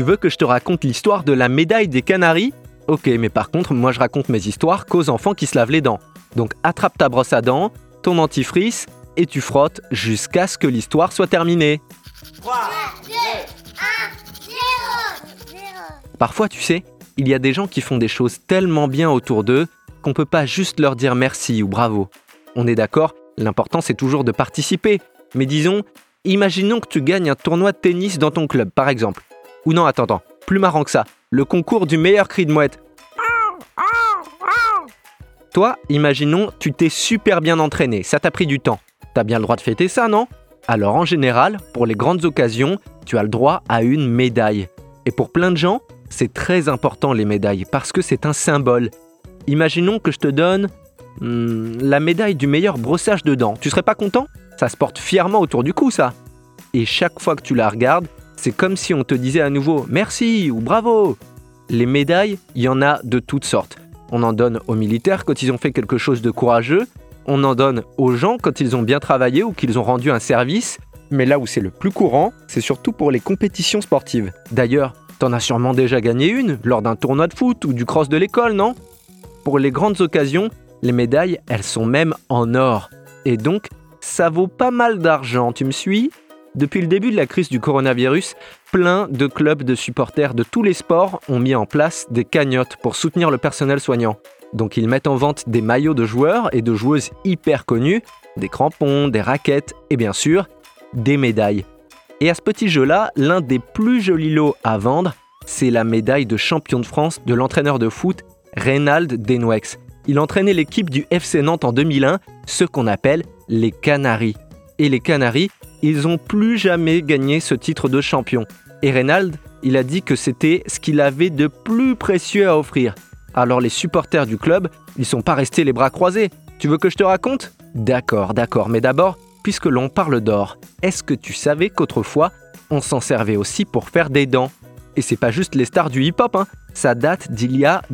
Tu veux que je te raconte l'histoire de la médaille des Canaries ? Ok, mais par contre, moi je raconte mes histoires qu'aux enfants qui se lavent les dents. Donc attrape ta brosse à dents, ton dentifrice, et tu frottes jusqu'à ce que l'histoire soit terminée. 3, 2, 1, 0. Parfois, tu sais, il y a des gens qui font des choses tellement bien autour d'eux qu'on peut pas juste leur dire merci ou bravo. On est d'accord, l'important c'est toujours de participer. Mais disons, imaginons que tu gagnes un tournoi de tennis dans ton club, par exemple. Ou non, attends, plus marrant que ça, le concours du meilleur cri de mouette. Toi, imaginons, tu t'es super bien entraîné, ça t'a pris du temps. T'as bien le droit de fêter ça, non ? Alors en général, pour les grandes occasions, tu as le droit à une médaille. Et pour plein de gens, c'est très important les médailles, parce que c'est un symbole. Imaginons que je te donne la médaille du meilleur brossage de dents. Tu serais pas content ? Ça se porte fièrement autour du cou, ça. Et chaque fois que tu la regardes, c'est comme si on te disait à nouveau « merci » ou « bravo ». Les médailles, il y en a de toutes sortes. On en donne aux militaires quand ils ont fait quelque chose de courageux. On en donne aux gens quand ils ont bien travaillé ou qu'ils ont rendu un service. Mais là où c'est le plus courant, c'est surtout pour les compétitions sportives. D'ailleurs, t'en as sûrement déjà gagné une lors d'un tournoi de foot ou du cross de l'école, non ? Pour les grandes occasions, les médailles, elles sont même en or. Et donc, ça vaut pas mal d'argent, tu me suis ? Depuis le début de la crise du coronavirus, plein de clubs de supporters de tous les sports ont mis en place des cagnottes pour soutenir le personnel soignant. Donc ils mettent en vente des maillots de joueurs et de joueuses hyper connus, des crampons, des raquettes et bien sûr, des médailles. Et à ce petit jeu-là, l'un des plus jolis lots à vendre, c'est la médaille de champion de France de l'entraîneur de foot Reynald Denouex. Il entraînait l'équipe du FC Nantes en 2001, ceux qu'on appelle les Canaries. Et les Canaries, ils n'ont plus jamais gagné ce titre de champion. Et Reynald, il a dit que c'était ce qu'il avait de plus précieux à offrir. Alors les supporters du club, ils sont pas restés les bras croisés. Tu veux que je te raconte ? D'accord, mais d'abord, puisque l'on parle d'or, est-ce que tu savais qu'autrefois, on s'en servait aussi pour faire des dents ? Et c'est pas juste les stars du hip-hop, ça date d'il y a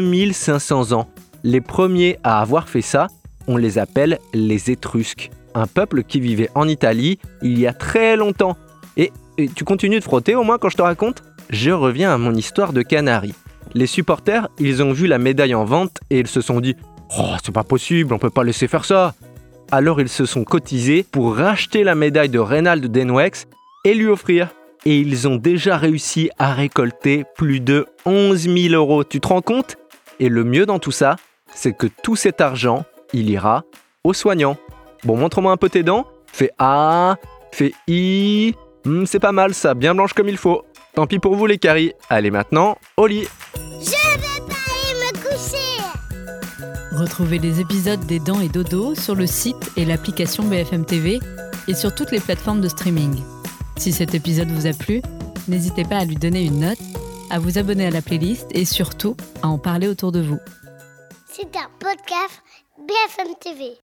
2500 ans. Les premiers à avoir fait ça, on les appelle les Étrusques. Un peuple qui vivait en Italie il y a très longtemps. Et tu continues de frotter au moins quand je te raconte ? Je reviens à mon histoire de Canaries. Les supporters, ils ont vu la médaille en vente et ils se sont dit « Oh, c'est pas possible, on peut pas laisser faire ça !» Alors ils se sont cotisés pour racheter la médaille de Reynald Denouex et lui offrir. Et ils ont déjà réussi à récolter plus de 11 000 €. Tu te rends compte ? Et le mieux dans tout ça, c'est que tout cet argent, il ira aux soignants. Bon, montre-moi un peu tes dents. Fais A, fais I. C'est pas mal ça, bien blanche comme il faut. Tant pis pour vous les caries. Allez maintenant, au lit. Je vais pas aller me coucher. Retrouvez les épisodes des Dents et Dodo sur le site et l'application BFM TV et sur toutes les plateformes de streaming. Si cet épisode vous a plu, n'hésitez pas à lui donner une note, à vous abonner à la playlist et surtout à en parler autour de vous. C'est un podcast BFM TV.